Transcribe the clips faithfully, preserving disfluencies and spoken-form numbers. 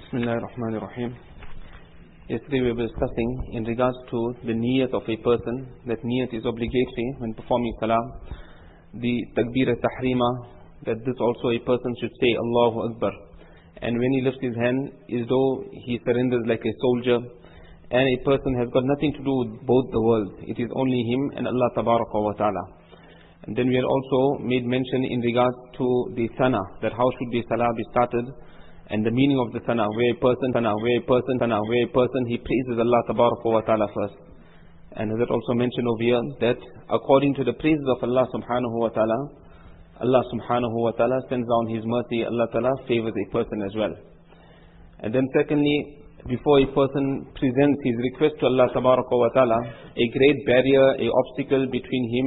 Bismillahir Rahmanir Rahim. Yesterday we were discussing in regards to the niyat of a person, that niyat is obligatory when performing salah. The takbir al-tahrima, that this also a person should say Allahu Akbar. And when he lifts his hand, as though he surrenders like a soldier. And a person has got nothing to do with both the worlds. It is only him and Allah Tabaraka wa Ta'ala. And then we had also made mention in regards to the sana, that how should the salah be started. And the meaning of the sana, where a person, sana, where a person, sana, where a person, he praises Allah Tabaraka wa Ta'ala first. And as it also mentioned over here, that according to the praises of Allah Subhanahu wa Ta'ala, Allah Subhanahu wa Ta'ala sends down His mercy, Allah Ta'ala favors a person as well. And then secondly, before a person presents his request to Allah Tabaraka wa Ta'ala, a great barrier, a obstacle between him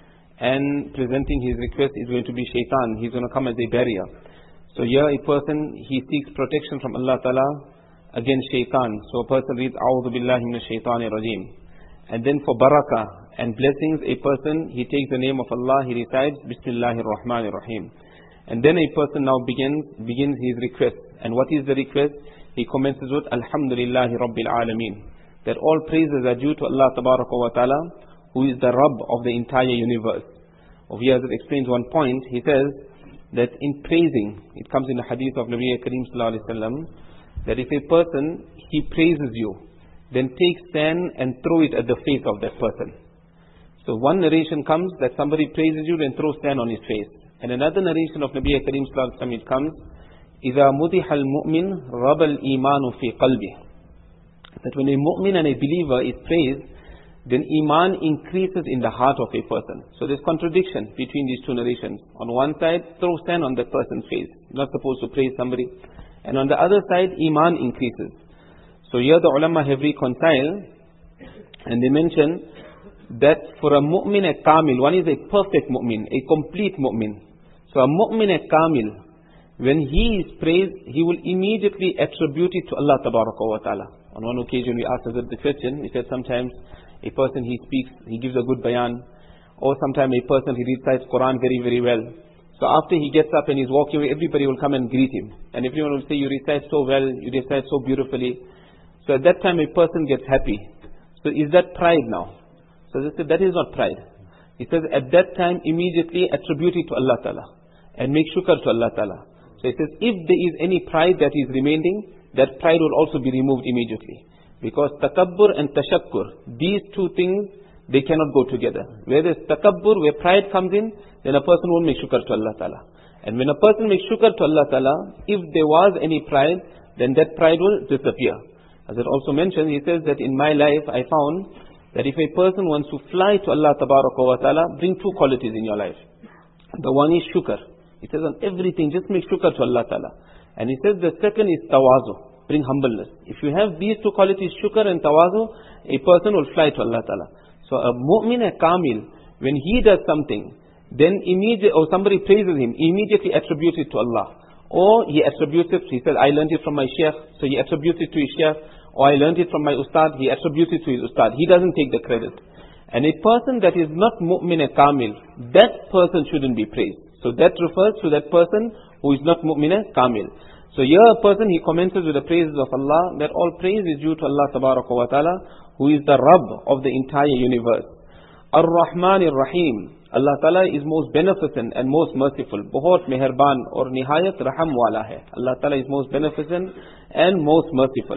and presenting his request is going to be shaitan. He's going to come as a barrier. So here a person, he seeks protection from Allah Ta'ala against shaitan. So a person reads, A'udhu Billahi Minash Shaitanir Rajim. And then for barakah and blessings, a person, he takes the name of Allah, he recites, Bismillahir Rahmanir Rahim. And then a person now begins, begins his request. And what is the request? He commences with, Alhamdulillahi Rabbil Alameen. That all praises are due to Allah Tabaraka wa Ta'ala, who is the Rabb of the entire universe. Over here, as it explains one point, he says, that in praising, it comes in the hadith of Nabi Kareem Sallallahu Alaihi Wasallam, that if a person, he praises you, then take sand and throw it at the face of that person. So one narration comes that somebody praises you, then throw sand on his face. And another narration of Nabi Kareem Sallallahu Alaihi Wasallam, it comes, إِذَا مُدِحَ الْمُؤْمِنِ رَبَ الْإِيمَانُ فِي قَلْبِهِ. That when a mu'min and a believer is praised, then iman increases in the heart of a person. So there's contradiction between these two narrations. On one side, throw sand on that person's face. You're not supposed to praise somebody. And on the other side, iman increases. So here the ulama have reconciled, and they mention that for a mu'min a kamil, one is a perfect mu'min, a complete mu'min. So a mu'min a kamil, when he is praised, he will immediately attribute it to Allah Tabaraka wa Ta'ala. On one occasion we asked Hazrat the question, we said sometimes a person, he speaks, he gives a good bayan, or sometimes a person, he recites Quran very, very well. So after he gets up and he's walking away, everybody will come and greet him. And everyone will say, you recite so well, you recite so beautifully. So at that time a person gets happy. So is that pride now? So they said, that is not pride. He says, at that time immediately attribute it to Allah Ta'ala and make shukr to Allah Ta'ala. So he says, if there is any pride that is remaining, that pride will also be removed immediately. Because takabbur and tashakkur, these two things, they cannot go together. Where there's takabbur, where pride comes in, then a person won't make shukr to Allah Ta'ala. And when a person makes shukr to Allah Ta'ala, if there was any pride, then that pride will disappear. As it also mentioned, he says that in my life I found that if a person wants to fly to Allah Tabaraka wa Ta'ala, bring two qualities in your life. The one is shukr. He says on everything, just make shukr to Allah Ta'ala. And he says the second is tawazu. Bring humbleness. If you have these two qualities, shukr and tawazu, a person will fly to Allah Ta'ala. So a mu'min, a kamil, when he does something, then immediately, or somebody praises him, immediately attributes it to Allah. Or he attributes it, he says, I learned it from my sheikh, so he attributes it to his sheikh. Or I learned it from my ustad, he attributes it to his ustad. He doesn't take the credit. And a person that is not mu'min, a kamil, that person shouldn't be praised. So that refers to that person who is not mu'min, a kamil. So here a person, he commences with the praises of Allah, that all praise is due to Allah Tabaraka wa Ta'ala, who is the Rabb of the entire universe. Ar-Rahman Ar-Rahim. Allah Ta'ala is most beneficent and most merciful. Bahut meherban or nihayat raham wala hai. Allah Ta'ala is most beneficent and most merciful.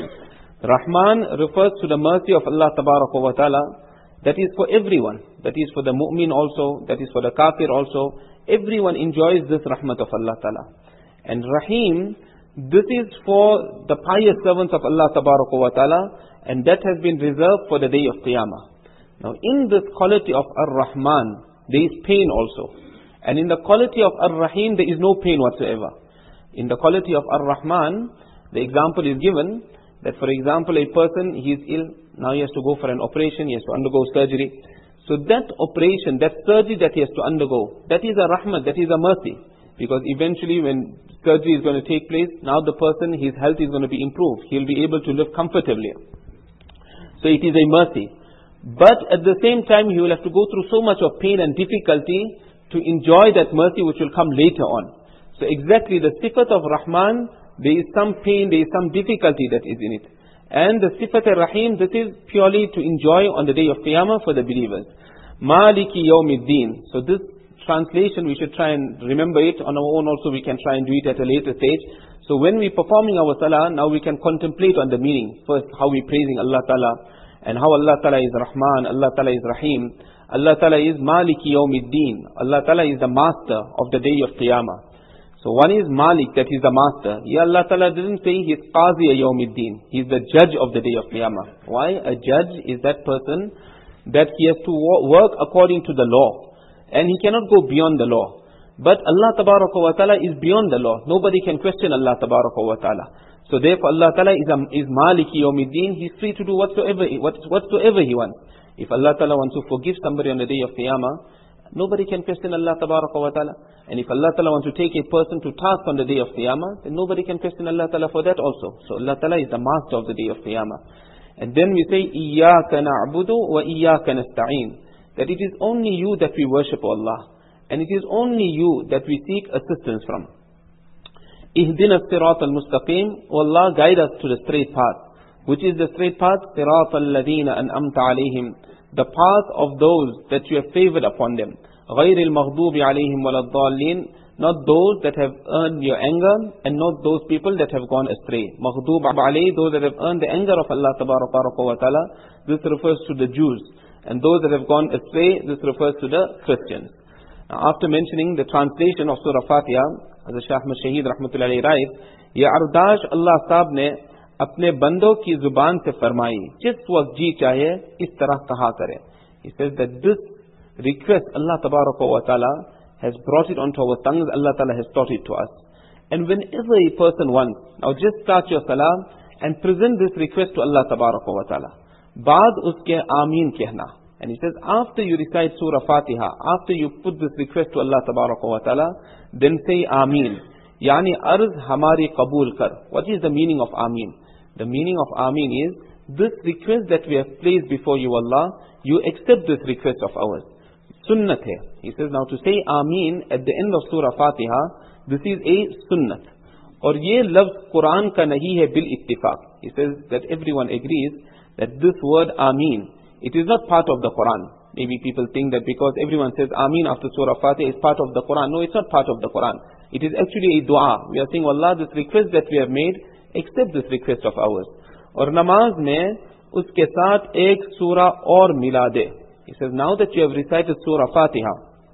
Rahman refers to the mercy of Allah Tabaraka wa Ta'ala. That is for everyone. That is for the mu'min also. That is for the kafir also. Everyone enjoys this rahmat of Allah Ta'ala. And Rahim, this is for the pious servants of Allah Tabaraka wa Ta'ala, and that has been reserved for the day of Qiyamah. Now in this quality of Ar-Rahman, there is pain also. And in the quality of Ar-Rahim, there is no pain whatsoever. In the quality of Ar-Rahman, the example is given that, for example, a person, he is ill, now he has to go for an operation, he has to undergo surgery. So that operation, that surgery that he has to undergo, that is a rahmat, that is a mercy. Because eventually when surgery is going to take place, now the person, his health is going to be improved. He'll be able to live comfortably. So it is a mercy. But at the same time, he will have to go through so much of pain and difficulty to enjoy that mercy which will come later on. So exactly the sifat of Rahman there is some pain, there is some difficulty that is in it. And the Sifat al-Rahim, this is purely to enjoy on the day of Qiyamah for the believers. Maliki Yawmiddin. So this translation, we should try and remember it. On our own also we can try and do it at a later stage. So when we're performing our salah, now we can contemplate on the meaning. First, how we're praising Allah Ta'ala, and how Allah Ta'ala is Rahman, Allah Ta'ala is Rahim. Allah Ta'ala is Maliki Yawmiddin. Allah Ta'ala is the master of the day of Qiyamah. So one is Malik, that is the master. Yeah, Allah Ta'ala didn't say he is Qazi Yawmiddin. He is the judge of the day of Qiyamah. Why? A judge is that person that he has to work according to the law. And he cannot go beyond the law. But Allah Tabaraka wa Ta'ala is beyond the law. Nobody can question Allah Tabaraka wa Ta'ala. So therefore Allah Ta'ala is, um, is Maliki Yawmiddin. He's free to do whatsoever, what, whatsoever he wants. If Allah Ta'ala wants to forgive somebody on the day of Qiyamah, nobody can question Allah Tabaraka wa Ta'ala. And if Allah Ta'ala wants to take a person to task on the day of Qiyamah, then nobody can question Allah Ta'ala for that also. So Allah Ta'ala is the master of the day of Qiyamah. And then we say, Iyaka na'budu wa Iyaka nasta'een. That it is only you that we worship, O Allah. And it is only you that we seek assistance from. Ihdina as-sirat al-mustaqim. O Allah, guide us to the straight path. Which is the straight path? Sirat al-ladina an'amta alayhim. The path of those that you have favored upon them. غَيْرِ الْمَغْضُوبِ عَلَيْهِمْ وَلَا الضَّالِّينَ. Not those that have earned your anger, and not those people that have gone astray. Maghdub alayhi, those that have earned the anger of Allah Tabaraka wa Ta'ala. This refers to the Jews. And those that have gone astray, this refers to the Christians. Now, after mentioning the translation of Surah Fatiha, as the Shah Ahmad Shaheed Rahmatullahi Alayhi writes, ये अरदाश अल्लाह साहब ने अपने बंदों की जुबान से फरमाई, जिस वक्त जी चाहे इस तरह कहा करे. He says that this request Allah Tabaraka wa Ta'ala has brought it onto our tongues. Allah Ta'ala has taught it to us. And whenever a person wants, now just start your salah and present this request to Allah Tabaraka wa Ta'ala. Baad uske Ameen kehna. And he says, after you recite Surah Fatiha, after you put this request to Allah Tabaraka wa Ta'ala, then say Ameen. Yani arz hamari qabul kar. What is the meaning of Ameen? The meaning of Ameen is, this request that we have placed before you, Allah, you accept this request of ours. Sunnat hai. He says, now to say Ameen at the end of Surah Fatiha, this is a sunnat. Or ye lafz Quran ka nahi hai bil ittifaq. He says that everyone agrees that this word Ameen, it is not part of the Quran. Maybe people think that because everyone says Ameen after Surah Fatiha is part of the Quran. No, it's not part of the Quran. It is actually a dua. We are saying, Allah, this request that we have made, accept this request of ours. Or namaz mein, uske saath ek surah aur mila de. He says, now that you have recited Surah Fatiha,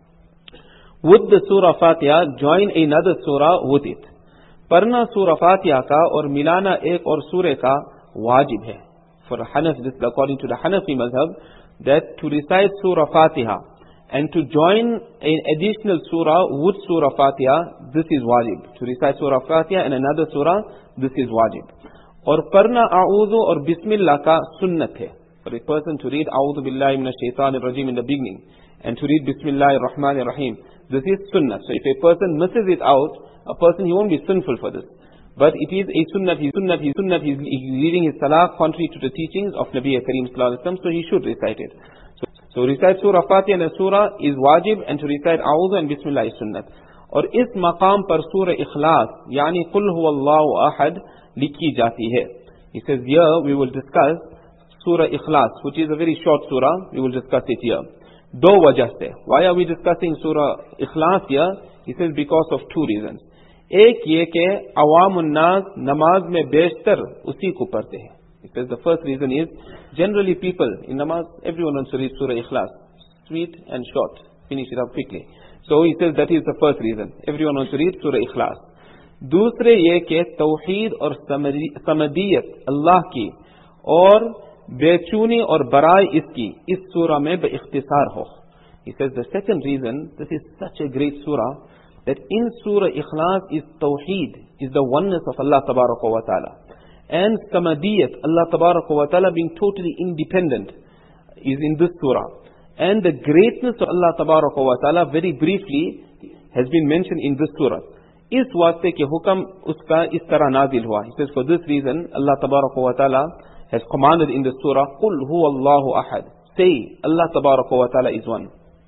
with the Surah Fatiha, join another surah with it. Parna Surah Fatiha ka or milana ek or surah ka wajib hai. For Hanaf, this is according to the Hanafi mazhab, that to recite Surah Fatiha and to join an additional surah with Surah Fatiha, this is wajib. To recite Surah Fatiha and another surah, this is wajib. Or Parna A'udhu or Bismillah ka sunnat hai. For a person to read A'udhu Billahi Minash Shaitanir Rajim in the beginning, and to read Bismillahir Rahmanir Rahim, this is sunnah. So if a person misses it out, a person, he won't be sinful for this. But it is a sunnah, he's sunnah, he's sunnah, he's reading his salah contrary to the teachings of Nabi Kareem Sallallahu Alaihi Wasallam, so he should recite it. So, so recite Surah Fatiha and a surah is wajib, and to recite A'udhu and Bismillah is sunnah. Or is maqam par Surah Ikhlas, yani Qul Huwallahu Ahad, likhi jati hai. He says, here we will discuss Surah Ikhlas, which is a very short surah. We will discuss it here. Do wajah se. Why are we discussing Surah Ikhlas here? He says, because of two reasons. एक ये के अवामुन नास नमाज में बेशतर उसी को पढ़ते हैं. Because the first reason is, generally people in namaz, everyone wants to read Surah Ikhlas, sweet and short, finish it up quickly. So he says that is the first reason. Everyone wants to read Surah Ikhlas. दूसरे ये के तौहीद और समदियत अल्लाह की और बेचूनी और बराई इसकी इस सूरह में बेइख्तिसार हो. He says the second reason, this is such a great surah, that in Surah Ikhlas is Tawheed, is the oneness of Allah Tabaraka wa Ta'ala. And Samadiyat, Allah Tabaraka wa Ta'ala being totally independent, is in this surah. And the greatness of Allah Tabaraka wa Ta'ala, very briefly, has been mentioned in this surah. Is waste ke hukam uska is tarah nazil hua. He says, for this reason, Allah Tabaraka wa Ta'ala has commanded in the surah, Qul huwa Allahu ahad. Say, Allah Tabaraka wa Ta'ala is one.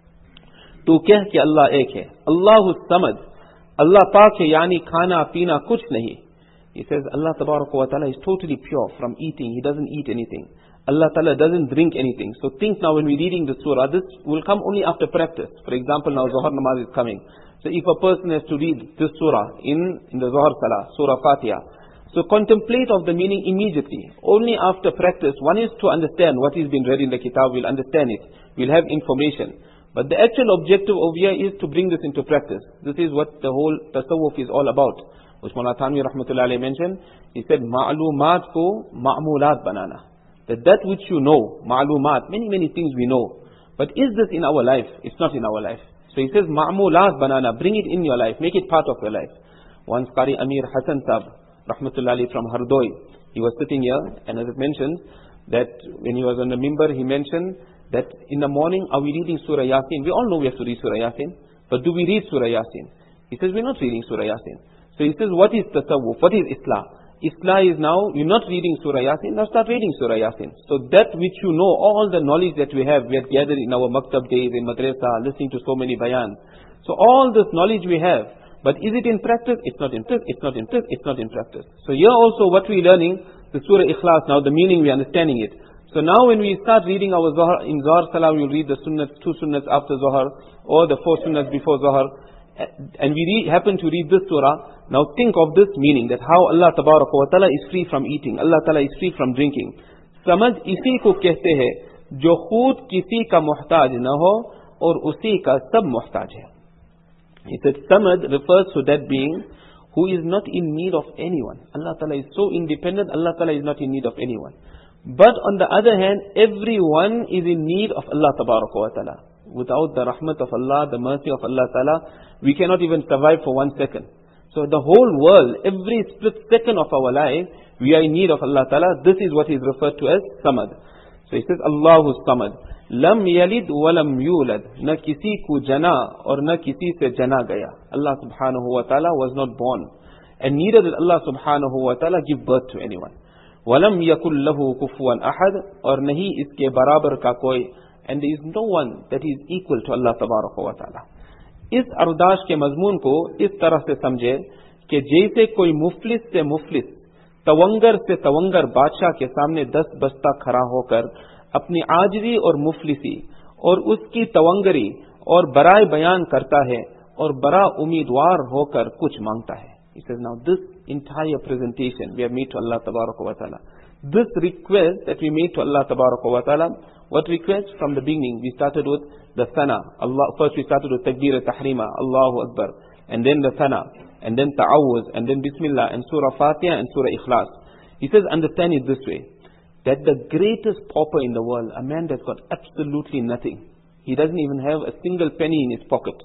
तो कह कि अल्लाह एक है. अल्लाहु समद, अल्लाह पाक है, यानी खाना पीना कुछ नहीं. He says Allah Tabaraka wa Ta'ala is totally pure from eating. He doesn't eat anything. Allah Ta'ala doesn't drink anything. So think now when we're reading the surah, this will come only after practice. For example, now Zohar Namaz is coming. So if a person has to read this surah in, in the Zohar Salah, Surah Fatiha, so contemplate of the meaning immediately. Only after practice, one is to understand what is being read in the kitab, we'll understand it. We'll have information. But the actual objective over here is to bring this into practice. This is what the whole tasawwuf is all about. Which Mawlana Thanwi Rahmatullahi Alayhi mentioned. He said, Ma'lumat ko ma'mulat banana. That that which you know, ma'lumat, many, many things we know. But is this in our life? It's not in our life. So he says, ma'mulat banana, bring it in your life, make it part of your life. Once Qari Amir Hassan Sahib, Rahmatullahi from Hardoi, he was sitting here, and as it mentions, that when he was on the mimbar, he mentioned that in the morning, are we reading Surah Yasin? We all know we have to read Surah Yasin, but do we read Surah Yasin? He says, we're not reading Surah Yasin. So he says, what is tasawwuf? What is Islah? Islah is now, you're not reading Surah Yasin, now start reading Surah Yasin. So that which you know, all the knowledge that we have, we have gathered in our maktab days, in madrasa, listening to so many bayans. So all this knowledge we have, but is it in practice? It's not in practice, it's not in practice, it's not in practice. So here also what we're learning, the Surah Ikhlas, now the meaning we're understanding it. So now when we start reading our Zohar, in Zohar Salah we'll read the sunnahs, two sunnahs after Zohar, or the four sunnahs before Zohar, and we read, happen to read this surah. Now think of this meaning, that how Allah Tabaraka wa Ta'ala is free from eating, Allah Ta'ala is free from drinking. समझ इसी को कहते हैं जो खुद किसी का मोहताज न हो और उसी का सब मोहताज है. He said samad refers to that being who is not in need of anyone. Allah Ta'ala is so independent, Allah Ta'ala is not in need of anyone. But on the other hand, everyone is in need of Allah Tabaraka wa Ta'ala. Without the rahmat of Allah, the mercy of Allah Ta'ala, we cannot even survive for one second. So the whole world, every split second of our life, we are in need of Allah Ta'ala. This is what is referred to as samad. So he says, Allahu samad. Lam yalid wa lam yulad. Na kisi ko jana or na kisi se jana gaya. Allah Subhanahu wa Ta'ala was not born. And neither did Allah Subhanahu wa Ta'ala give birth to anyone. Walam yakul lahu kufuwan ahad. Or nahi iske barabar ka koi. And there is no one that is equal to Allah Tabaraka wa Ta'ala. इस अरदाश के मजमून को इस तरह से समझे कि जैसे कोई मुफलिस से मुफलिस, तवंगर से तवंगर बादशाह के सामने दस बस्ता खड़ा होकर अपनी आजिज़ी और मुफलिसी और उसकी तवंगरी और बराए बयान करता है और बड़ा उम्मीदवार होकर कुछ मांगता है. He says, now this entire presentation we have made to Allah Tabaraka wa Ta'ala. This request that we made to Allah Tabaraka wa Ta'ala, what request? From the beginning, we started with the Thana. Allah, first we started with Takbir al-Tahrima, Allahu Akbar, and then the Thana, and then Ta'awuz, and then Bismillah, and Surah Fatiha, and Surah Ikhlas. He says, understand it this way, that the greatest pauper in the world, a man that's got absolutely nothing, he doesn't even have a single penny in his pocket.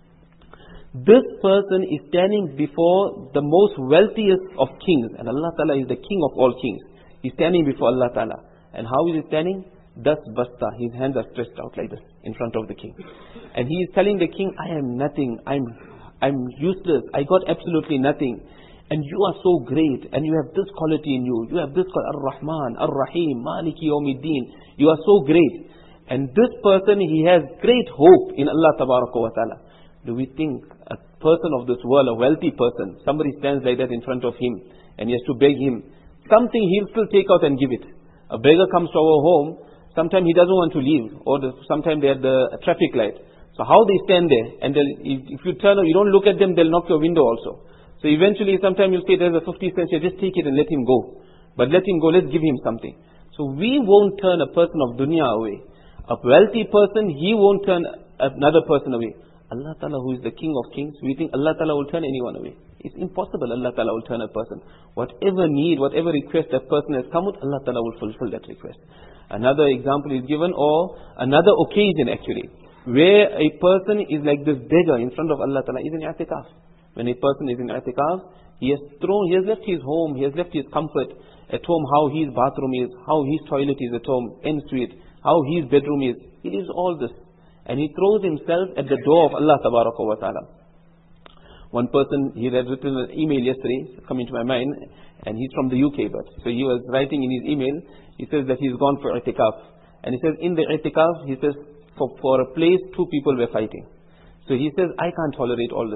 This person is standing before the most wealthiest of kings, and Allah Ta'ala is the king of all kings. He's standing before Allah Ta'ala. And how is he standing? Das basta, his hands are stretched out like this in front of the king. And he is telling the king, I am nothing, I'm, I'm useless, I got absolutely nothing. And you are so great, and you have this quality in you, you have this quality, Ar-Rahman, Ar-Rahim, Maliki Yawmiddin, you are so great. And this person, he has great hope in Allah Tabaraka wa Ta'ala. Do we think a person of this world, a wealthy person, somebody stands like that in front of him, and he has to beg him, something he'll still take out and give it. A beggar comes to our home, sometimes he doesn't want to leave, or the, sometimes they're at the traffic light. So how they stand there, and if, if you turn, you don't look at them, they'll knock your window also. So eventually, sometimes you'll say, there's a fifty cents here, just take it and let him go. But let him go, let's give him something. So we won't turn a person of dunya away. A wealthy person, he won't turn another person away. Allah Ta'ala, who is the King of Kings, we think Allah Ta'ala will turn anyone away. It's impossible Allah Ta'ala will turn a person. Whatever need, whatever request that person has come with, Allah Ta'ala will fulfill that request. Another example is given, or another occasion actually, where a person is like this beggar in front of Allah Ta'ala, is in i'tikaf. When a person is in i'tikaf, he has thrown, he has left his home, he has left his comfort at home, how his bathroom is, how his toilet is at home, en suite, how his bedroom is. He leaves all this. And he throws himself at the door of Allah Tabaraka wa Ta'ala. One person, he had written an email yesterday, coming to my mind, and he's from the U K, but so he was writing in his email, he says that he's gone for i'tikaf. And he says, in the i'tikaf, he says, for, for a place, two people were fighting. So he says, I can't tolerate all this.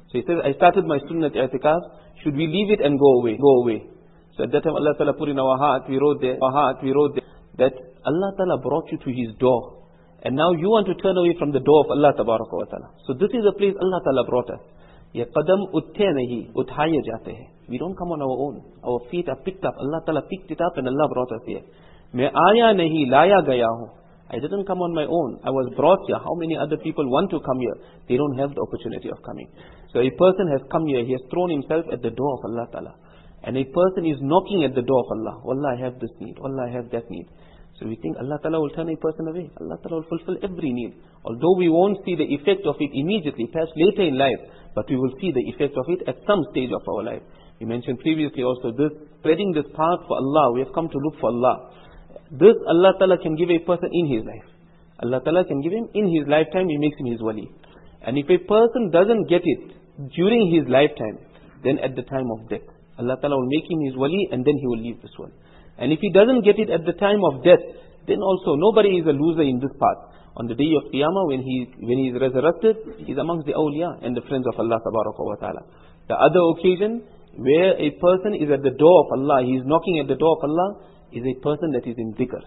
So he says, I started my sunnat i'tikaf, should we leave it and go away? Go away. So at that time Allah Ta'ala put in our heart, we wrote there, our heart, we wrote there, that Allah Ta'ala brought you to His door. And now you want to turn away from the door of Allah Tabaraka wa Ta'ala. So this is the place Allah Ta'ala brought us. Ye qadam utte nahi, uthaya jate hai. We don't come on our own. Our feet are picked up. Allah Ta'ala picked it up and Allah brought us here. Main aaya nahi, laya gaya hu. I didn't come on my own. I was brought here. How many other people want to come here? They don't have the opportunity of coming. So a person has come here. He has thrown himself at the door of Allah Ta'ala. And a person is knocking at the door of Allah. Wallah, I have this need. Wallah, I have that need. So we think Allah Ta'ala will turn a person away. Allah Ta'ala will fulfill every need. Although we won't see the effect of it immediately, perhaps later in life, but we will see the effect of it at some stage of our life. We mentioned previously also this, spreading this path for Allah. We have come to look for Allah. This Allah Ta'ala can give a person in his life. Allah Ta'ala can give him in his lifetime, He makes him His wali. And if a person doesn't get it during his lifetime, then at the time of death, Allah Ta'ala will make him His wali and then he will leave this world. And if he doesn't get it at the time of death, then also nobody is a loser in this path. On the day of Qiyamah, when he when he is resurrected, he is amongst the awliya and the friends of Allah Tabaraka wa Ta'ala. The other occasion where a person is at the door of Allah, he is knocking at the door of Allah, is a person that is in zikr.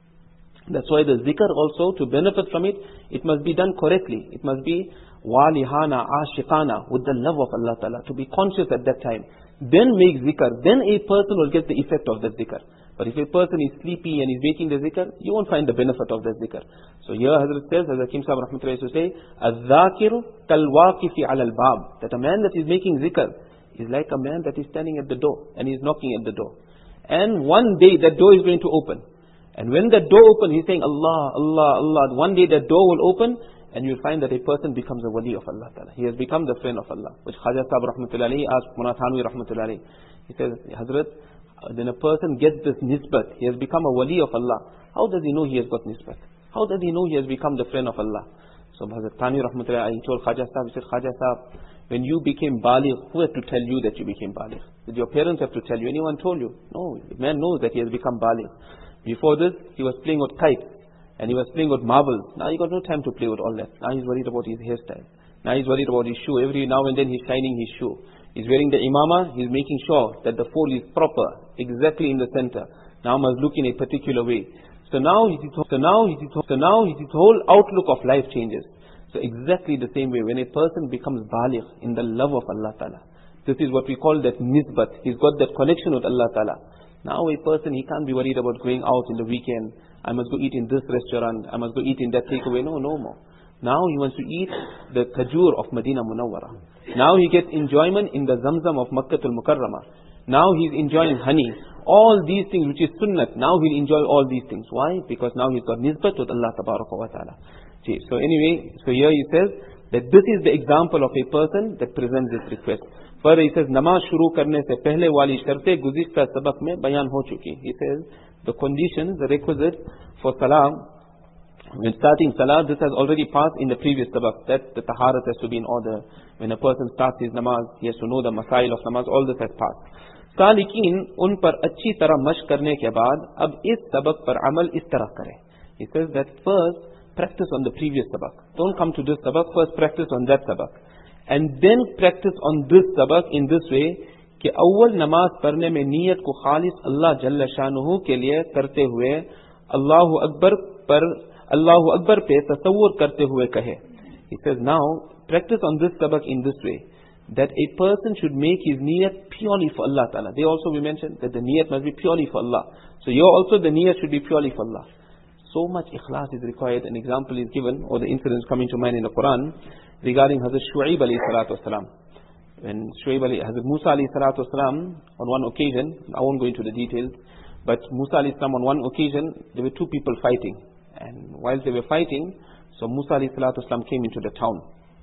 That's why the zikr also, to benefit from it, it must be done correctly. It must be walihana, ashiqana, with the love of Allah Ta'ala, to be conscious at that time. Then make zikr, then a person will get the effect of the zikr. But if a person is sleepy and is making the zikr, you won't find the benefit of the zikr. So here Hazrat says, as Hakim Sahib Rahmatullahi used to say, الذَّاكِرُ كَالْوَاقِفِ عَلَى الْبَابِ, that a man that is making zikr is like a man that is standing at the door and is knocking at the door. And one day that door is going to open. And when that door opens, he's saying, Allah, Allah, Allah. One day that door will open, and you'll find that a person becomes a wali of Allah Ta'ala. He has become the friend of Allah. Which Khaja Sahib Rahmatullahi asked Munat Hanwi Rahmatullahi. He says, Hazrat, then a person gets this nisbat. He has become a wali of Allah. How does he know he has got nisbat? How does he know he has become the friend of Allah? So Hazrat Thani Rahmatullahi, he told Khaja Sahib, he said, Khaja Sahib, when you became baligh, who had to tell you that you became baligh? Did your parents have to tell you? Anyone told you? No, the man knows that he has become baligh. Before this, he was playing with kites, and he was playing with marbles. Now he got no time to play with all that. Now he's worried about his hairstyle. Now he's worried about his shoe. Every now and then he's shining his shoe. He's wearing the imama, he's making sure that the fold is proper, exactly in the center. Now must look in a particular way. So now his, so now his, so now his whole outlook of life changes. So exactly the same way, when a person becomes baligh in the love of Allah Ta'ala, this is what we call that nisbat. He's got that connection with Allah Ta'ala. Now a person, he can't be worried about going out in the weekend. I must go eat in this restaurant. I must go eat in that takeaway. No, no more. Now he wants to eat the khajur of Medina Munawwara. Now he gets enjoyment in the zamzam of Makkatul Mukarramah. Now he's enjoying honey. All these things which is sunnat, now he'll enjoy all these things. Why? Because now he's got nisbat with Allah Tabaraka wa Ta'ala. So anyway, so here he says that this is the example of a person that presents this request. Further he says, namaz shuru karne se pehle wali sharte guzishta sabak mein bayan ho chuki. He says, the conditions, the requisite for salam, when starting salah, this has already passed in the previous sabak, that the taharat has to be in order. When a person starts his namaz, he has to know the masail of namaz, all this has passed. Salikin, un par achhi tarah mashq karne ke baad, ab is sabak par amal is tarah kare. He says that first, practice on the previous sabak. Don't come to this sabak, first practice on that sabak. And then practice on this sabak in this way, कि अव्वल नमाज पढ़ने में नियत को खालिस अल्लाह जल्ल शानुहु के लिए करते हुए अल्लाहु अकबर पर अल्लाहु अकबर पे तसव्वुर करते हुए कहे. He says now practice on this sabak in this way, that a person should make his niyat purely for Allah Ta'ala. They also we mentioned that the niyat must be purely for Allah. So here also the niyat should be purely for Allah. So much ikhlas is required. An example is given, or the incidents coming to mind in the Quran, regarding Hazrat Shu'aib alayhi salatu wasalam. When Shu'aib alayhi, Hazrat Musa alayhi salatu wasalam, on one occasion, I won't go into the details, but Musa alayhi salam on one occasion, there were two people fighting. And whilst they were fighting, so Musa alayhi salatu wasalam came into the town.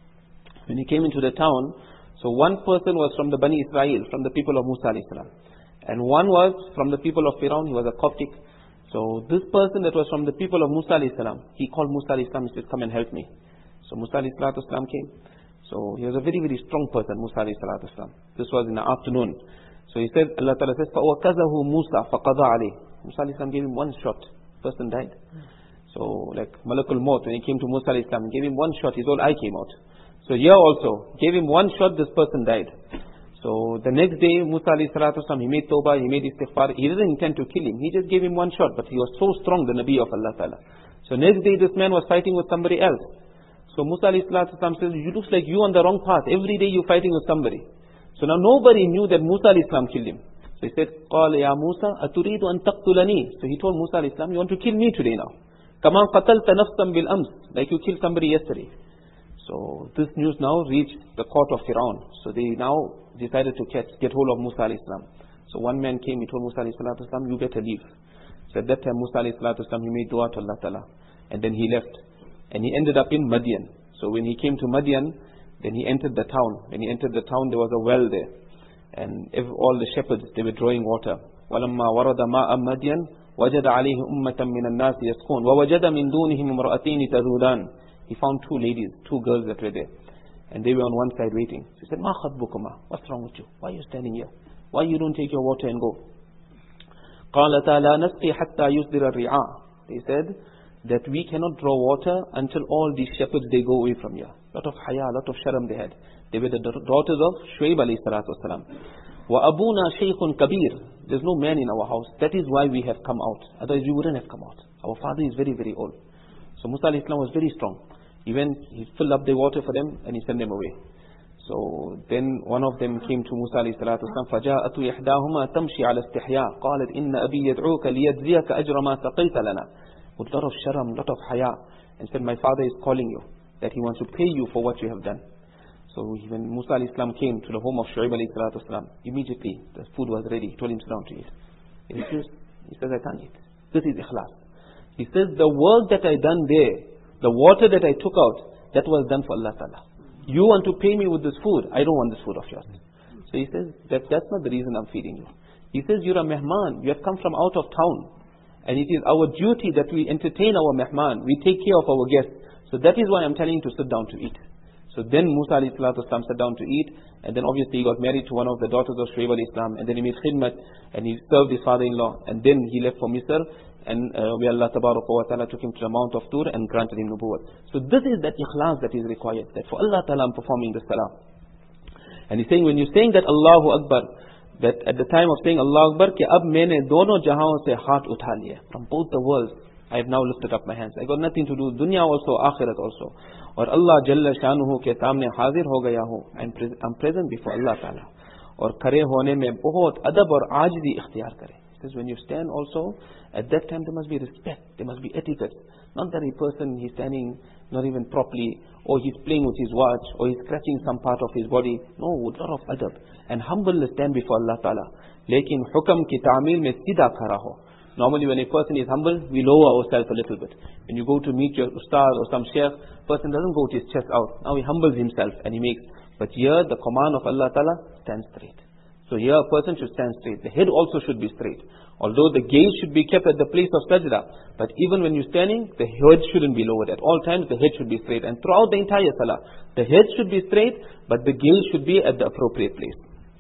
When he came into the town, so one person was from the Bani Israel, from the people of Musa alayhi salam. And one was from the people of Firaun, he was a Coptic. So this person that was from the people of Musa alayhi salam, he called Musa alayhi salam, he said, come and help me. So Musa alayhi salatu salam came. So he was a very, very strong person, Musa alayhi salatu salam. This was in the afternoon. So he said, Allah Ta'ala says, فَوَكَذَهُ مُوسَى فَقَضَى عَلَيْهِ. Musa alayhi salam gave him one shot. Person died. So like Malakul Maut, when he came to Musa alayhi salam, he gave him one shot, his whole eye came out. So here also, gave him one shot, this person died. So the next day, Musa alayhi salatu wasalam, he made tawbah, he made istighfar. He didn't intend to kill him. He just gave him one shot, but he was so strong, the Nabi of Allah Ta'ala. So next day, this man was fighting with somebody else. So Musa alayhi salatu wasalam says, you looks like you on the wrong path. Every day you're fighting with somebody. So now nobody knew that Musa alayhi salam killed him. So he said, قال يا موسى أتريد أن تقتلني. So he told Musa alayhi salam, you want to kill me today now. كما قتلت نفسا بالأمس. Like you killed somebody yesterday. So this news now reached the court of Fir'aun. So they now decided to get, get hold of Musa alayhi salam. So one man came, he told Musa alayhi salatu wasalam, you better leave. So at that time Musa alayhi salatu wasalam, he made dua to Allah Ta'ala. And then he left. And he ended up in Madian. So when he came to Madian, then he entered the town. When he entered the town, there was a well there. And every, all the shepherds, they were drawing water. وَلَمَّا وَرَدَ مَاءَ مَدْيَنَ وَجَدَ عَلَيْهِ أُمَّةً مِّنَ النَّاسِ يَسْقُونَ وَوَجَدَ مِن دُونِهِمْ امْرَأَتَيْنِ تَذُودَانِ. He found two ladies, two girls that were there. And they were on one side waiting. So he said, مَا خَطْبُكُمَا? What's wrong with you? Why are you standing here? Why you don't take your water and go? قَالَتَا لَا نَسْقِي حَتَّى يُصْدِرَ الرِّعَاء. They said that we cannot draw water until all these shepherds, they go away from here. Lot of haya, lot of sharam they had. They were the daughters of Shuaib alayhi salatu wasalam. وَأَبُونَا شَيْخٌ كَبِيرٌ. There's no man in our house. That is why we have come out. Otherwise we wouldn't have come out. Our father is very, very old. So Musa alayhi salam was very strong. He went, he filled up the water for them and he sent them away. So then one of them came to Musa alayhi salatu wasalam. فَجَاءَتُ إِحْدَاهُمَا تَمْشِي عَلى اسْتِحْيَاءٍ قَالَتْ إِنَّ أَبِي يَدْعُوكَ لِيَجْزِيَكَ أَجْرَ مَا سَقَيْتَ لَنَا. With a lot of sharam, lot of haya. And said, my father is calling you. That he wants to pay you for what you have done. So when Musa alayhi salam came to the home of Shuaib alayhi salatu wasalam, immediately the food was ready. He told him to sit down to eat. He refused. He says, I can't eat. This is ikhlas. He says, the work that I done there, the water that I took out, that was done for Allah Ta'ala. You want to pay me with this food? I don't want this food of yours. So he says, that, that's not the reason I'm feeding you. He says, you're a mehman. You have come from out of town. And it is our duty that we entertain our mehman. We take care of our guests. So that is why I'm telling you to sit down to eat. So then Musa alayhi salatu wasalam sat down to eat. And then obviously he got married to one of the daughters of Shuaib alayhi salam. And then he made khidmat. And he served his father-in-law. And then he left for Misr. And uh, where Allah tabaraka wa ta'ala took him to the Mount of Tur and granted him nubuwwat. So this is that ikhlas that is required. That for Allah Ta'ala I'm performing the salah. And he's saying, when you're saying that Allahu Akbar, that at the time of saying Allahu Akbar, कि अब मैंने दोनों जहां से हाथ उठा लिए. From both the worlds, I have now lifted up my hands. I got nothing to do, dunya also, akhirat also. और Allah जल्ल शानुहु के सामने हाजिर हो गया हूँ. I'm, pre I'm present before Allah Ta'ala. और खड़े होने में बहुत अदब और आजिज़ी इख्तियार करें. Because when you stand also, at that time there must be respect, there must be etiquette. Not that a person, he's standing not even properly, or he's playing with his watch, or he's scratching some part of his body. No, with a lot of adab. And humbleness stand before Allah Ta'ala. Lekin hukam ki ta'amil mein sida khara ho. Normally when a person is humble, we lower ourselves a little bit. When you go to meet your ustad or some sheikh, person doesn't go with his chest out. Now he humbles himself and he makes. But here the command of Allah Ta'ala, stand straight. So here a person should stand straight. The head also should be straight. Although the gaze should be kept at the place of sajda. But even when you're standing, the head shouldn't be lowered. At all times the head should be straight. And throughout the entire salah, the head should be straight, but the gaze should be at the appropriate place.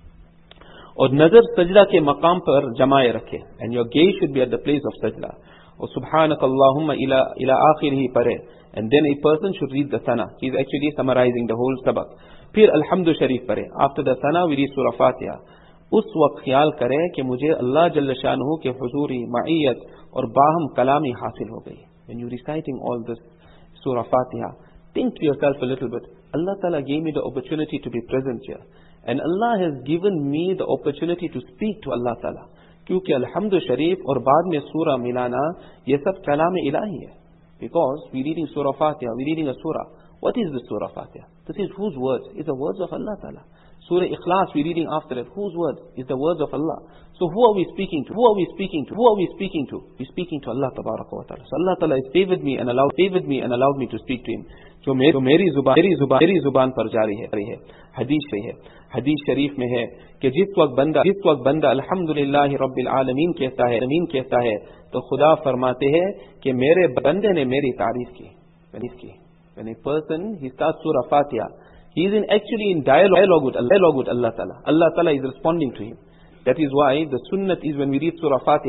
और नजर सजदा के मकाम पर जमाए रखे. And your gaze should be at the place of sajda. और सुब्हानक अल्लाहुम्मा इला इला आखिरही पढ़े. And then a person should read the sana. He is actually summarizing the whole sabak. फिर अल्हम्दु शरीफ पढ़े. After the sana we read surah Fatiha. उस वक्त ख्याल करे कि मुझे अल्लाह जल्ल शानुहु के हुजूरी मईयत और बाहम कलामी हासिल हो गई. When you reciting all this surah Fatiha, think to yourself a little bit. Allah Ta'ala gave me the opportunity to be present here. And Allah has given me the opportunity to speak to Allah Ta'ala. क्योंकि अल्हम्दु शरीफ और बाद में सूरह मिलाना ये सब कलाम इलाही है. Because we reading surah Fatiha, we reading a surah. What is the surah Fatiha? This is whose words? It's the words of Allah Ta'ala. Surah Ikhlas we reading after it. Whose words? It's the words of Allah. So who are we speaking to? Who are we speaking to? Who are we speaking to? We're speaking to Allah Tabaraka wa Ta'ala. So Allah Ta'ala has favored me and allowed favored me and allowed me to speak to Him. जो मेरी जो मेरी जुबान मेरी जुबान मेरी जुबान पर जारी है है हदीस में है हदीस शरीफ में है कि जिस वक्त बंदा जिस वक्त बंदा अल्हम्दुलिल्लाह रब्बिल आलमीन कहता है आलमीन कहता है तो खुदा फरमाते हैं कि मेरे बंदे ने मेरी तारीफ की तारीफ की. When a person he starts surah Fatiha, he is in actually in dialogue, dialogue with Allah, dialogue with Allah Ta'ala. Allah Ta'ala is responding to him. That is why the sunnat is when we read surah Fatiha,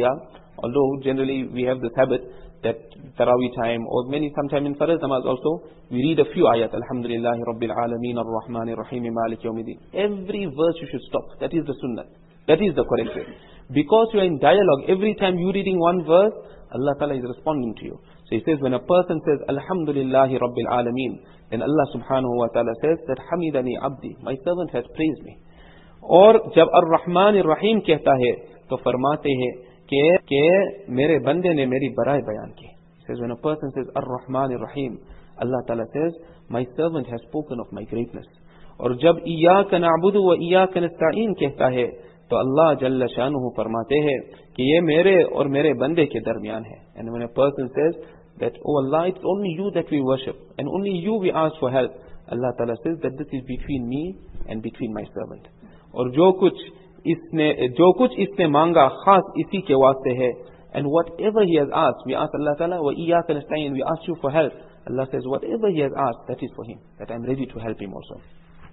Although generally we have this habit that Taraweeh time or many sometime in Farz Namaz also, we read a few ayat. Alhamdulillahi Rabbil Alameen Ar-Rahman Ar-Rahim Malik Yawmiddin. Every verse you should stop. That is the sunnah. That is the correct way. Because you are in dialogue, every time you reading one verse, Allah Ta'ala is responding to you. So he says, when a person says, Alhamdulillahi Rabbil Alameen, then Allah Subhanahu Wa Ta'ala says that Hamidani Abdi, my servant has praised me. और जब Ar-Rahman Ar-Rahim कहता है तो फरमाते हैं कि कि मेरे बंदे ने मेरी बड़ाई बयान की. He says, when a person says Ar-Rahman Ar-Rahim, Allah Ta'ala says, my servant has spoken of my greatness. और जब इय्याक नअबुदु व इय्याक नस्तईन कहता है तो अल्लाह जल्ल शानुहु फरमाते हैं कि ये मेरे और मेरे बंदे के दरमियान है. And when a person says that, oh Allah, it's only you that we worship and only you we ask for help, Allah Ta'ala says that this is between me and between my servant. और जो कुछ इसने जो कुछ इसने मांगा खास इसी के वास्ते है. And whatever he has asked, we ask Allah Ta'ala, wa iyyaka nasta'in, we ask you for help. Allah says whatever he has asked, that is for him, that I am ready to help him also.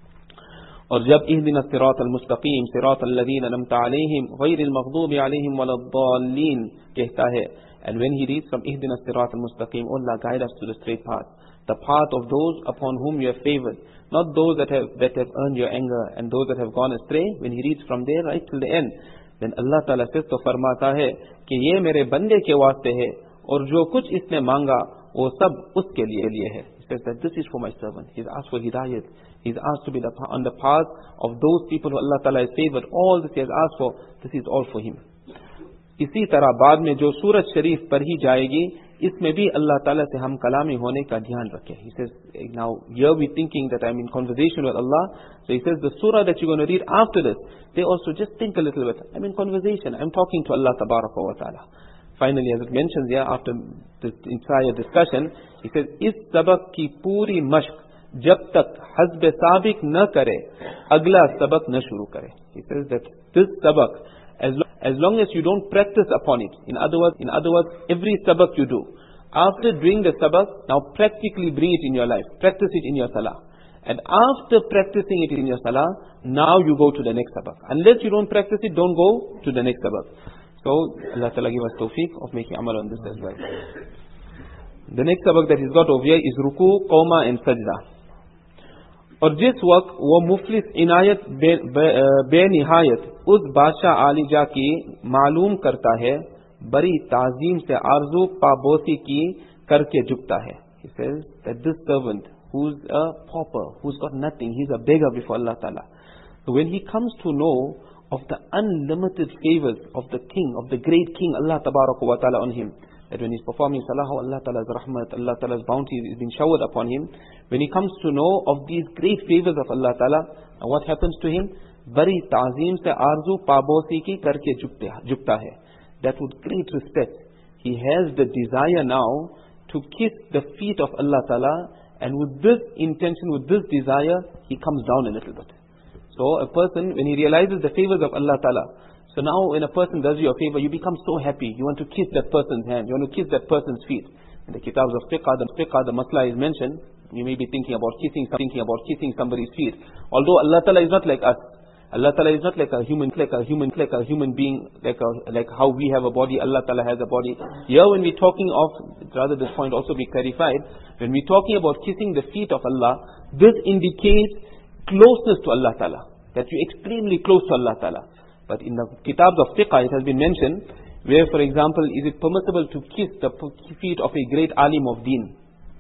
और जब इहदिना सिरात al-मुस्तकीम सिरात الذين أنعمت عليهم غير المغضوب عليهم ولا الضالين कहता है, and when he reads from इहदिना सिरात al-मुस्तकीम, oh Allah, guide us to the straight path, the path of those upon whom you have favored, not those that have that have earned your anger and those that have gone astray. When he reads from there right till the end, then Allah Ta'ala says, तो फरमाता है कि ये मेरे बंदे के वास्ते है और जो कुछ इसने मांगा वो सब उसके लिए लिए है. He says that this is for my servant. He's asked for hidayat. He's asked to be the, on the path of those people who Allah Ta'ala has favored. All this he has asked for, this is all for him. इसी तरह बाद में जो सूरत शरीफ पर ही जाएगी, इसमें भी अल्लाह ताला से हम कलामी होने का ध्यान रखें. He says, now here we thinking that I'm in conversation with Allah. So he says the surah that you're going to read after this, they also just think a little bit. I'm in conversation. I'm talking to Allah Tabaraka wa Ta'ala. Finally, as it mentions here, after this entire discussion, he says, इस सबक की पूरी मश्क जब तक हस्ब साबिक न करे, अगला सबक न शुरू करे. He says that this sabak, as long, as long as you don't practice upon it, in other words, in other words, every sabak you do, after doing the sabak, now practically bring it in your life, practice it in your salah. And after practicing it in your salah, now you go to the next sabak. Unless you don't practice it, don't go to the next sabak. So, Allah Ta'ala give us tawfiq of making amal on this as well. The next sabak that he's got over here is ruku, qawma and sajda. और जिस वक्त वो मुफलिस इनायत बेनिहायत उस बादशाह आलिजा की मालूम करता है, बड़ी ताजीम से आरजू पाबोसी की करके झुकता है. He says that this servant who's a pauper, who's got nothing, he's a beggar before Allah Ta'ala. So when he comes to know of the unlimited favors of the king, of the great king Allah Tabaraka wa Ta'ala on him, that when he's performing salah, Allah Ta'ala's rahmat, Allah Ta'ala's bounty is being showered upon him. When he comes to know of these great favors of Allah Ta'ala, and what happens to him? Bari ta'zim se arzu pabosi ki karke jukta hai. That with great respect, he has the desire now to kiss the feet of Allah Ta'ala, and with this intention, with this desire, he comes down a little bit. So a person, when he realizes the favors of Allah Ta'ala, so now when a person does you a favor, you become so happy. You want to kiss that person's hand. You want to kiss that person's feet. In the kitabs of fiqh, the fiqh, the masla is mentioned. You may be thinking about kissing, thinking about kissing somebody's feet. Although Allah Ta'ala is not like us. Allah Ta'ala is not like a human, like a human, like a human being, like a, like how we have a body. Allah Ta'ala has a body. Here, when we're talking of, rather this point also be clarified. When we're talking about kissing the feet of Allah, this indicates closeness to Allah Ta'ala. That you're extremely close to Allah Ta'ala. But in the kitabs of fiqh, it has been mentioned, where, for example, is it permissible to kiss the feet of a great alim of deen?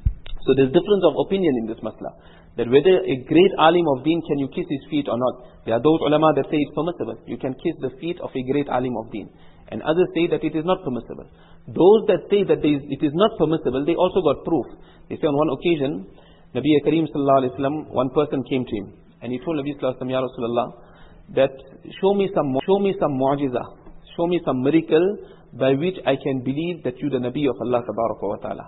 So there's difference of opinion in this masla, that whether a great alim of deen, can you kiss his feet or not? There are those ulama that say it's permissible. You can kiss the feet of a great alim of deen. And others say that it is not permissible. Those that say that it is not permissible, they also got proof. They say on one occasion, Nabi Kareem sallallahu alayhi wa sallam, one person came to him, and he told Nabi sallallahu alayhi wa sallam, Ya Rasulullah, that show me some show me some mu'jiza, show me some miracle by which I can believe that you the Nabi of Allah Tabaraka wa Ta'ala.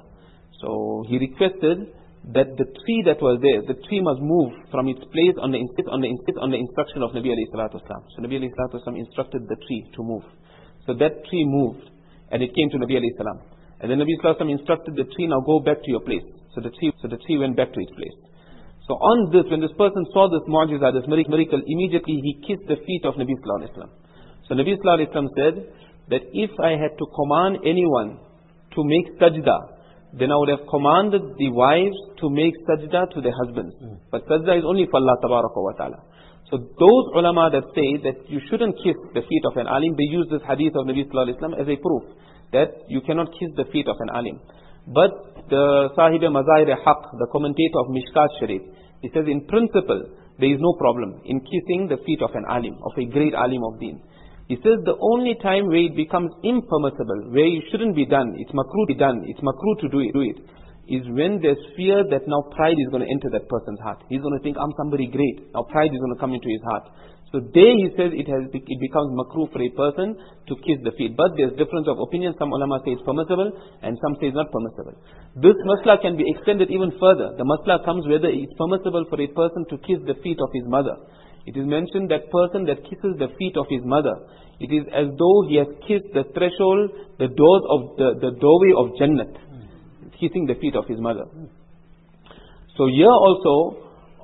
So he requested that the tree that was there, the tree must move from its place on the on the on the instruction of Nabi alayhi salatu wasalam. So Nabi alayhi salatu wasalam instructed the tree to move. So that tree moved and it came to Nabi alayhi salam. And then Nabi sallallahu alayhi wasallam instructed the tree, now go back to your place. So the tree so the tree went back to its place. So on this, when this person saw this mu'jiza, this miracle, immediately he kissed the feet of Nabi sallallahu alayhi wasallam. So Nabi sallallahu alayhi wasallam said that if I had to command anyone to make sajda, then I would have commanded the wives to make sajda to their husbands. Mm. But sajda is only for Allah tabaraka wa ta'ala. So those ulama that say that you shouldn't kiss the feet of an alim, they use this hadith of Nabi sallallahu alaihi wasallam as a proof that you cannot kiss the feet of an alim. But the Sahib Mazahir Haq, the commentator of Mishkat Sharif, he says in principle there is no problem in kissing the feet of an alim, of a great alim of deen. He says the only time where it becomes impermissible, where it shouldn't be done, it's makruh to be done, it's makruh to do it, do it, is when there's fear that now pride is going to enter that person's heart. He's going to think, I'm somebody great. Now pride is going to come into his heart. So there he says it has it becomes makruh for a person to kiss the feet. But there's difference of opinion. Some ulama say it's permissible and some say it's not permissible. This masla can be extended even further. The masla comes whether it's permissible for a person to kiss the feet of his mother. It is mentioned that person that kisses the feet of his mother, it is as though he has kissed the threshold, the doors of the, the doorway of Jannat, kissing the feet of his mother. So here also,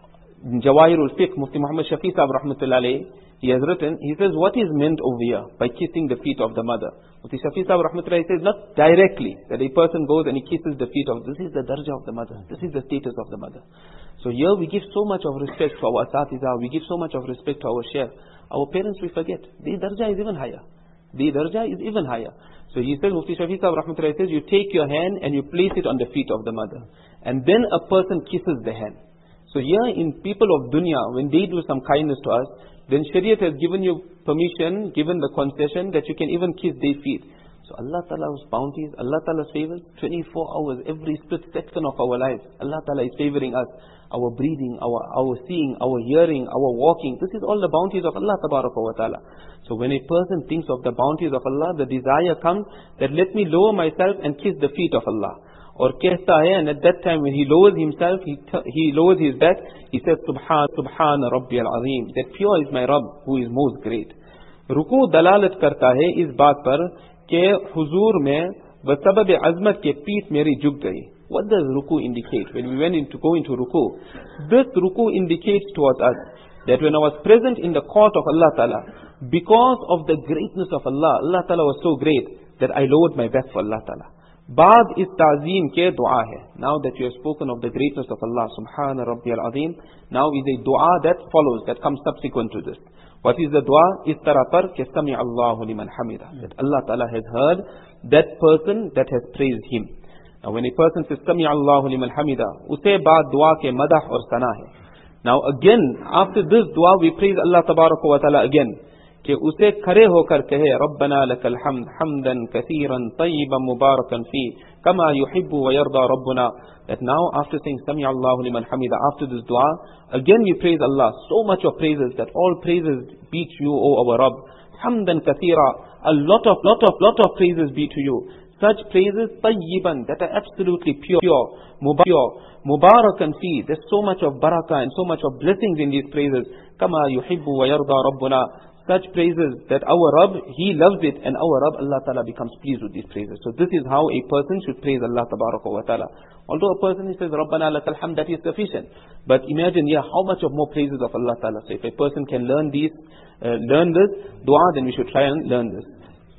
Jawahirul Fiqh, Mufti Muhammad Shafi Sahib Rahmatullah Alayhi, he has written, he says what is meant over here by kissing the feet of the mother. Mufti Shafi Sahib Rahmatullah Alayhi says not directly that a person goes and he kisses the feet of, this is the darja of the mother, this is the status of the mother. So here we give so much of respect to our asatiza, we give so much of respect to our sheikh. Our parents we forget, the darja is even higher. The darja is even higher. So he says, Mufti Shafi Sahib Rahmatullah says, you take your hand and you place it on the feet of the mother. And then a person kisses the hand. So here in people of dunya, when they do some kindness to us, then Shariat has given you permission, given the concession that you can even kiss their feet. So Allah Ta'ala's bounties, Allah Ta'ala's favors, twenty-four hours, every split second of our lives, Allah Ta'ala is favoring us. Our breathing, our, our seeing, our hearing, our walking, this is all the bounties of Allah Ta'ala. So when a person thinks of the bounties of Allah, the desire comes that let me lower myself and kiss the feet of Allah. Or kehta hai, and at that time when he lowers himself, he, he lowers his back, he says, Subhan, Subhan Rabbi al-Azim, that pure is my Rabb, who is most great. Ruku dalalat karta hai is baat par, ke huzur mein, basabab azmat ke peeth meri jug gayi. What does ruku indicate? When we went in to go into ruku, this ruku indicates towards us that when I was present in the court of Allah Ta'ala, because of the greatness of Allah, Allah Ta'ala was so great that I lowered my back for Allah Ta'ala. Baad is ta'zeem ke dua hai. Now that you have spoken of the greatness of Allah, Subhana Rabbi al-Azim, now is a dua that follows, that comes subsequent to this. What is the dua? Is tarah par ke sami Allahu liman hamida. That Allah Ta'ala has heard that person that has praised him. Now when a person says sami Allahu liman hamida, use baad dua ke madah aur sana hai. Now again, after this dua, we praise Allah Tabaraka wa Ta'ala again. कि उसे खड़े होकर कहे रब्बना लकल हम्द हम्दन कसीरन तय्यिबन मुबारकन फी कमा युहिब्बु व यरदा रब्बुना. That now after saying Sami Allahu liman hamida, after this dua, again we praise Allah, so much of praises, that all praises be to you, O our Rabb. Hamdan kathira, a lot of, lot of, lot of praises be to you. Such praises, tayyiban, that are absolutely pure, pure, pure, mubarakan fi. There's so much of barakah and so much of blessings in these praises. Kama yuhibbu wa yarda rabbuna. Such praises that our Rabb, He loves it, and our Rabb, Allah Ta'ala, becomes pleased with these praises. So this is how a person should praise Allah Tabaraka wa Ta'ala. Although a person he says, Rabbana lakal hamd, that is sufficient. But imagine, yeah, how much of more praises of Allah Ta'ala. So if a person can learn these, uh, learn this dua, then we should try and learn this.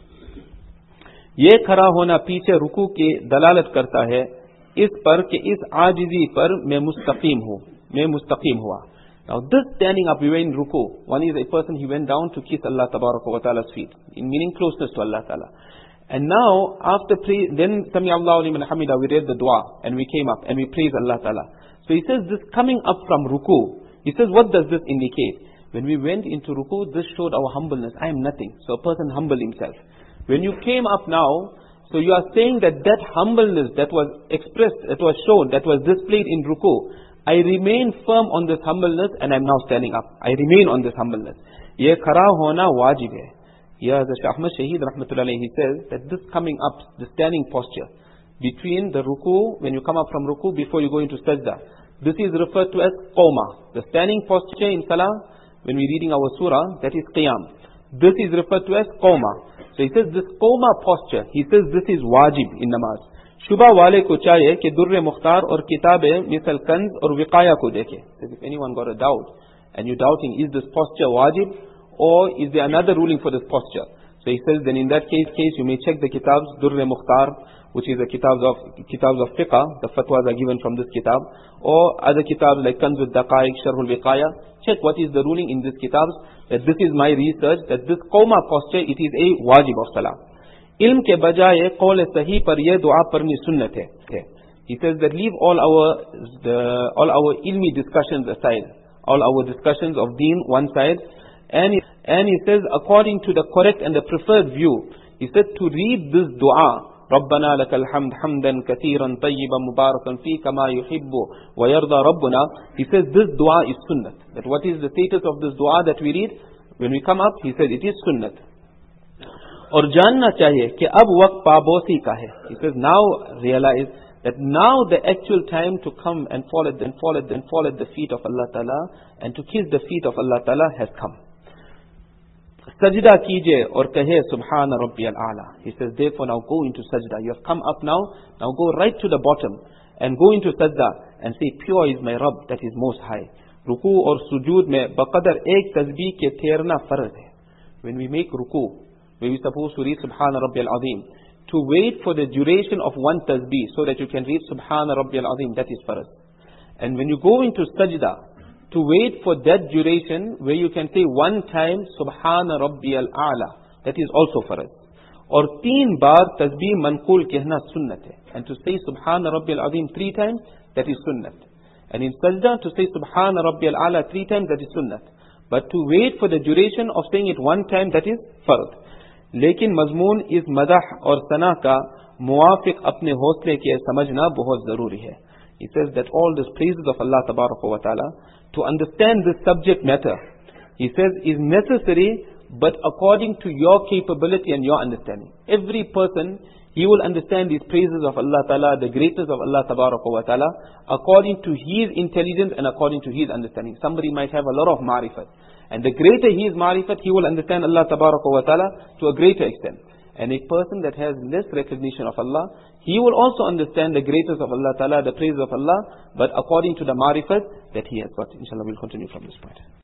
ये खड़ा होना पीछे रुकू के दलालत करता है इस पर कि इस आजिजी पर मैं मुस्तकीम हूँ, मैं मुस्तकीम हुआ. Now this standing up, we were in ruku. One is a person, he went down to kiss Allah Tabaraka wa Ta'ala's feet, in meaning closeness to Allah Ta'ala. And now, after pray, then Sami Allahu liman hamida, we read the dua, and we came up, and we praised Allah Ta'ala. So he says, this coming up from ruku, he says, what does this indicate? When we went into ruku, this showed our humbleness. I am nothing. So a person humbled himself. When you came up now, so you are saying that that humbleness that was expressed, that was shown, that was displayed in ruku, I remain firm on this humbleness and I am now standing up. I remain on this humbleness. Ye khara hona wajib hai. Here the Shaykh Ahmad Shaheed Rahmatullah Alayhi, he says that this coming up, the standing posture between the ruku, when you come up from ruku before you go into sajda, this is referred to as qawma. The standing posture in salah, when we're reading our surah, that is qiyam. This is referred to as qawma. So he says this qawma posture, he says this is wajib in namaz. शुबा वाले को चाहिए कि दुर्र मुख्तार और किताबें मिसल कंज और विकाया को देखे. If anyone got a doubt and you're doubting, is this posture wajib or is there another ruling for this posture? So he says, then in that case, case you may check the kitabs, Durr Mukhtar, which is the kitabs of, kitabs of fiqh, the fatwas are given from this kitab, or other kitabs like Kanzul Daqaiq, Sharhul Wiqaya. Check what is the ruling in this kitabs, that this is my research, that this qawma posture, it is a wajib of salah. Ilm ke bajaye qawl sahi par ye dua parni sunnat hai. He says that leave all our, the, all our ilmi discussions aside, all our discussions of deen one side, and he, and he says according to the correct and the preferred view, he said to read this dua, ربنا لك الحمد حمدا كثيرا طيبا مباركا فيه كما يحب ويرضى ربنا. He says this dua is sunnat. That what is the status of this dua that we read? When we come up, he says it is sunnat. और जानना चाहिए कि अब वक्त पाबोसी का है. He says now realize that now the actual time to come and fall at and fall at and fall at the feet of Allah Ta'ala and to kiss the feet of Allah Ta'ala has come. Sajda kijiye aur kahe Subhana Rabbiyal A'la. He says, therefore now go into sajda. You have come up now, now go right to the bottom and go into sajda and say, pure is my Rabb, that is most high. Ruku aur sujood mein baqadar ek tasbih ke therna farz hai. When we make ruku, when we supposed to read Subhana Rabbiyal Azim, to wait for the duration of one tasbih so that you can read Subhana Rabbiyal Azim, that is farz. And when you go into sajda, to wait for that duration where you can say one time Subhana Rabbiyal A'la, that is also farz. Or teen bar tasbih manqul kehna sunnat hai. And to say Subhana Rabbiyal Azim three times, that is sunnat. And in sajda to say Subhana Rabbiyal A'la three times, that is sunnat. But to wait for the duration of saying it one time, that is farz. लेकिन मजमून इस मदह और सना का मुवाफिक अपने हौसले के समझना बहुत जरूरी है. He says that all these praises of Allah Tabaraka wa Ta'ala, to understand this subject matter, he says is necessary, but according to your capability and your understanding. Every person, he will understand these praises of Allah Ta'ala, the greatness of Allah Tabaraka wa Ta'ala, according to his intelligence and according to his understanding. Somebody might have a lot of ma'rifat, and the greater his ma'rifat, he will understand Allah Tabaraka wa Ta'ala to a greater extent. And a person that has less recognition of Allah, he will also understand the greatness of Allah Ta'ala, the praise of Allah, but according to the ma'rifat that he has got. Inshallah, we'll continue from this point.